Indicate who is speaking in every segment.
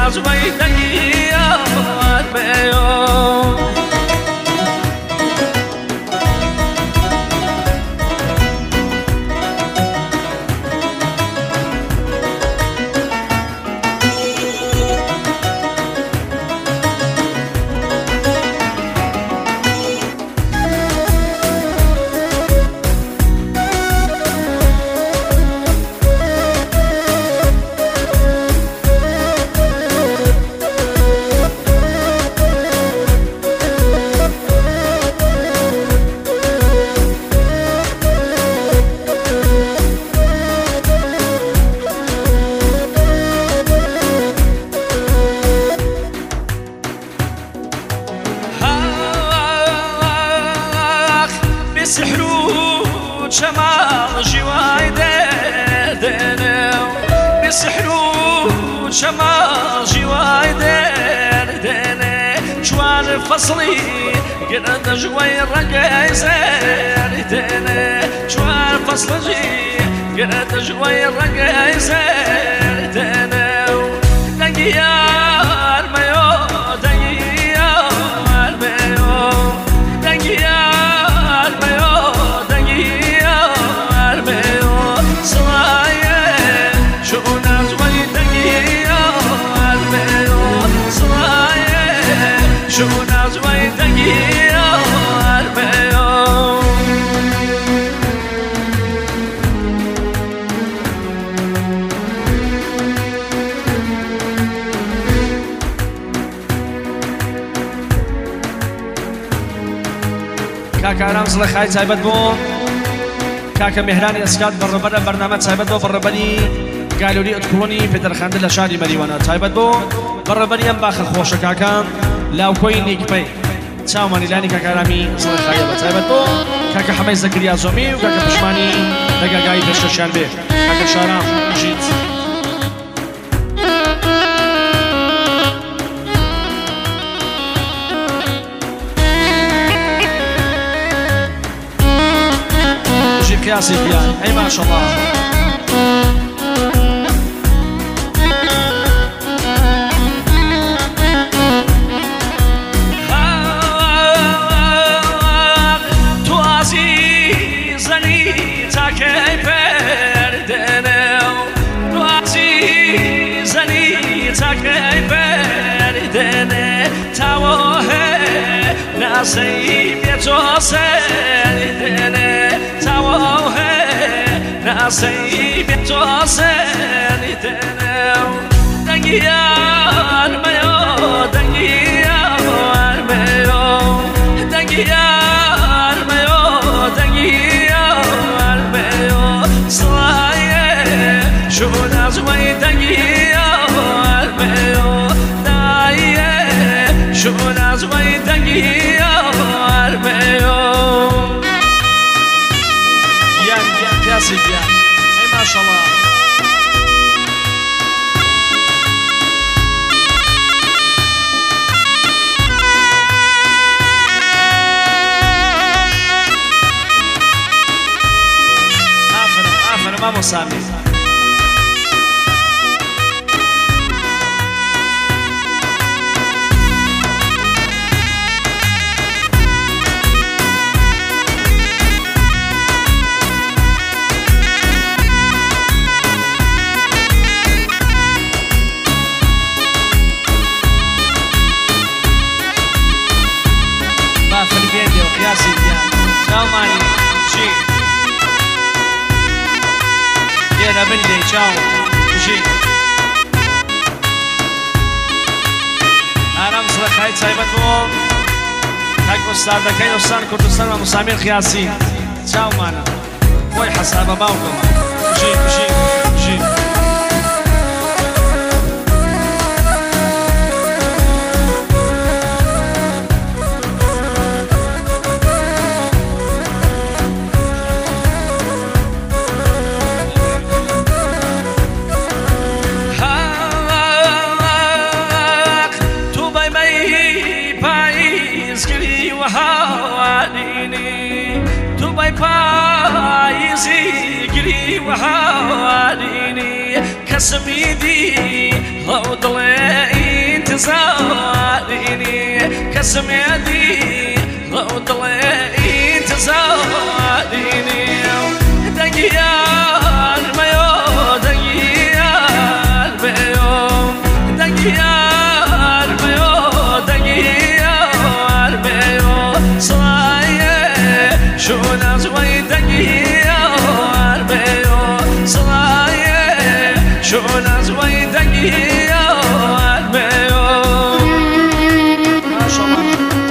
Speaker 1: نازوی دنگیار بیو بسحرو شمال جواي دردنو بسحرو شمال جواي دردنو شوال فصلي قرد جواي رقاي زردنو شوال فصلي قرد جواي رقاي زردنو دنقيار ميو دنقيار ميو دنقيار كاكا رمز لخاي تايبت بو كاكا مهراني اسكات بربنا برنامج تايبت بو بربني قالوا لي ادخلوني في درخاند لشادي مريوانا تايبت بو بربني ام باخ خوش كاكا لاو كوينيك بي تشاو ماني لاني كاكا رامي زلخاي تايبت بو كاكا حماي زكريا زومي وكاكا بشماني دقا قايد الشاشان به كاكا شارام جيت قياسي فيان اي ما شاء الله تو عزيزني تاكي بردنو تو عزيزني تاكي بردنو تاوه ناسيب يتوسردنو نصيب توصل تنو دنگيار ميو دنگيار ميو دنگيار ميو دنگيار ميو صايه شو نازوي دنگيار ميو دايه شو نازوي دنگيار ميو ياسين اي ما شاء الله عافر ما مصابي ياسين شاو ماني شي يا بندي شاو شي ارام صلاح خايت سايبت بو كاك استاد كاين استاد كردستان ومسامير خياسي شاو مانا وي حسابه باوكم شي شي شي بايزي قري وحواليني كسميدي لو ضلي تزاريني كسميدي ضوضلي تزاريني دقيار ميو دقيار ميو دقيار ميو دقيار ميو صاير شو نزوي دقيار ميو صاير شو نزوي دقيار ميو ما شاء الله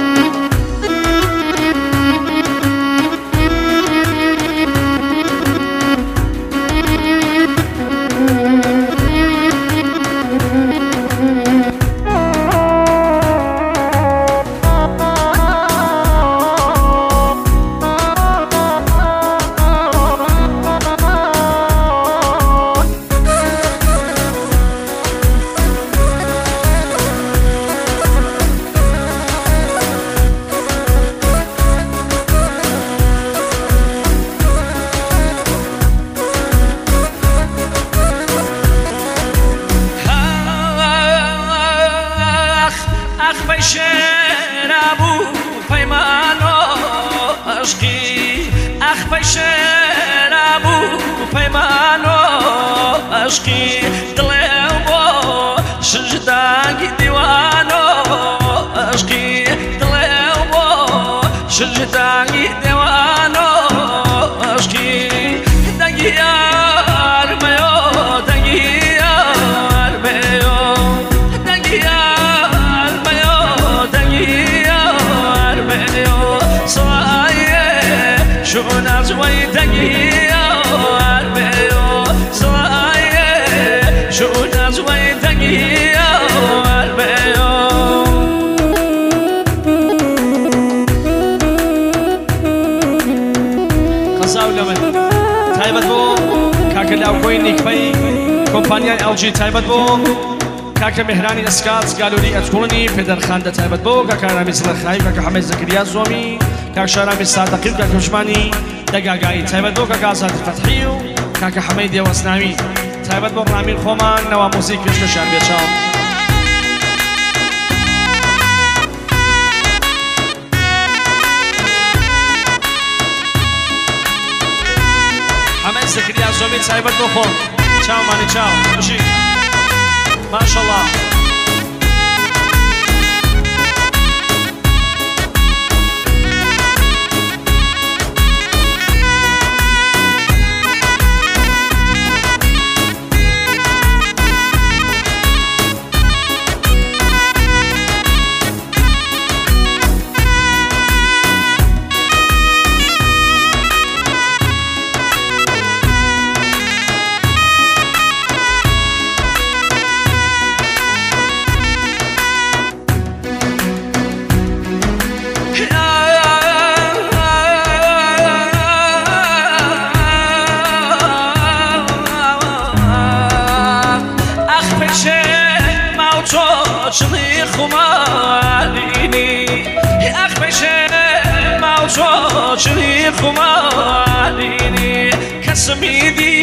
Speaker 1: بيشير أبو بيمانو أشقي أخ بيشير أبو بيمانو أشقي طلعوا شجداك ديوانو أشقي طلعوا شجداك ديوانو أشقي دقيار ميو دقيار ميو دقيار شو نزوي دقيار ميو صاير شو نزوي دقيار ميو خزاو لمن تايبت بو كاكلاو كويني كفاي كومبانيان LG تايبت بو كاكا مهراني اسكات قالوا لي ادخلني بيدر خانده تايبت بو كاكا رامي سلخاي كاكا حمد زكريا زومي كاكا شرامي صادقي كاكا مشماني دقاقاي تايبت بو كاكا زاد الفتحيو كاكا حميدي واسنامي تايبت بو رامي خومان نوا موسيقى كشكشان بيتشاو حمد زكريا زومي تايبت بو خون تشاو ماني تشاو ماشي ما شاء الله شلي خماليني أخ بشر موجود شلي خماليني كسميدي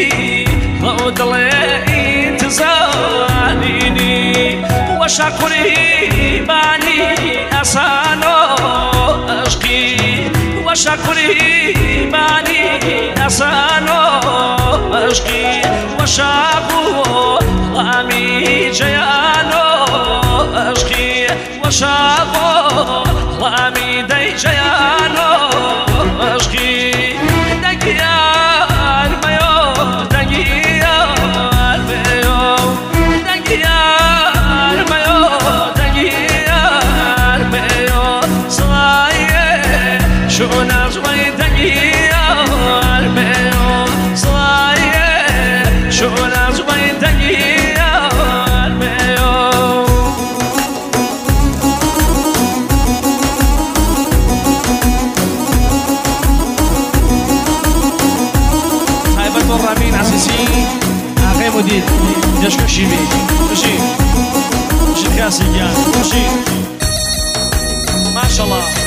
Speaker 1: ضوضلي انتظاريني وشكري باني أسانو أشقي وشكري باني أسانو أشقي وشاقو غامي جيانو أشقي وشاقو غامي دي جيانو أشقي دقيار ميو دقيار ميو دقيار ميو دقيار ميو صاير شو نزوي دقيار ميو صاير شو نزوي دقيار ميو رامين عسيسي أخي مدير يشكو شيبي ماشي ماشي كاسي يعني ماشي ما شاء الله